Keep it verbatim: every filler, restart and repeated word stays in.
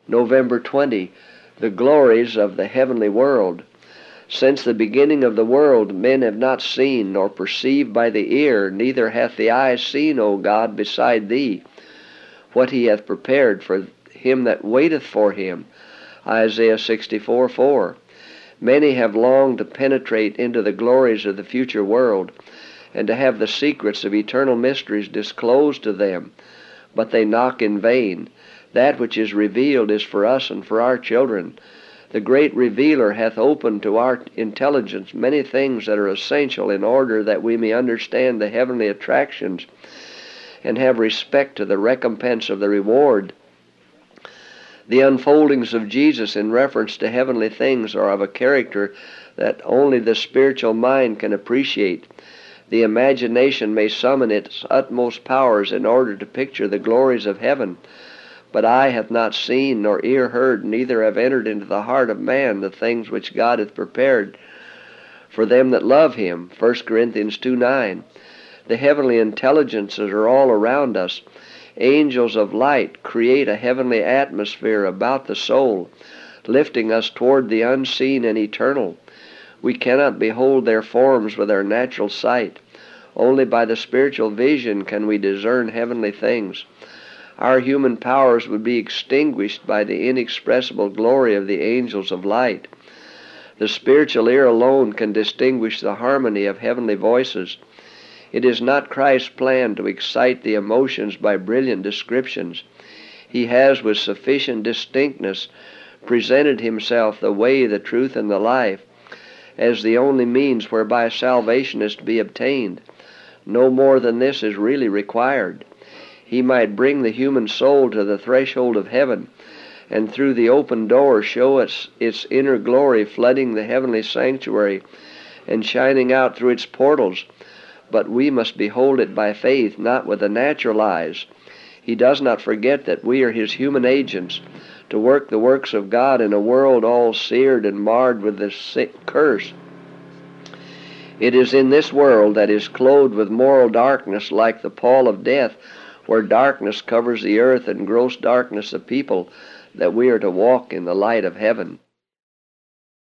November twentieth, the glories of the heavenly world. Since the beginning of the world men have not seen, nor perceived by the ear, neither hath the eye seen, O God, beside thee, what he hath prepared for him that waiteth for him. Isaiah sixty-four four. Many have longed to penetrate into the glories of the future world, and to have the secrets of eternal mysteries disclosed to them, but they knock in vain. That which is revealed is for us and for our children. The great Revealer hath opened to our intelligence many things that are essential in order that we may understand the heavenly attractions and have respect to the recompense of the reward. The unfoldings of Jesus in reference to heavenly things are of a character that only the spiritual mind can appreciate. The imagination may summon its utmost powers in order to picture the glories of heaven, but eye hath not seen, nor ear heard, neither have entered into the heart of man the things which God hath prepared for them that love him. First Corinthians two nine. The heavenly intelligences are all around us. Angels of light create a heavenly atmosphere about the soul, lifting us toward the unseen and eternal. We cannot behold their forms with our natural sight. Only by the spiritual vision can we discern heavenly things. Our human powers would be extinguished by the inexpressible glory of the angels of light. The spiritual ear alone can distinguish the harmony of heavenly voices. It is not Christ's plan to excite the emotions by brilliant descriptions. He has with sufficient distinctness presented himself the way, the truth, and the life as the only means whereby salvation is to be obtained. No more than this is really required. He might bring the human soul to the threshold of heaven, and through the open door show us its inner glory flooding the heavenly sanctuary and shining out through its portals. But we must behold it by faith, not with the natural eyes. He does not forget that we are his human agents, to work the works of God in a world all seared and marred with the curse. It is in this world that is clothed with moral darkness, like the pall of death, where darkness covers the earth and gross darkness the people, that we are to walk in the light of heaven.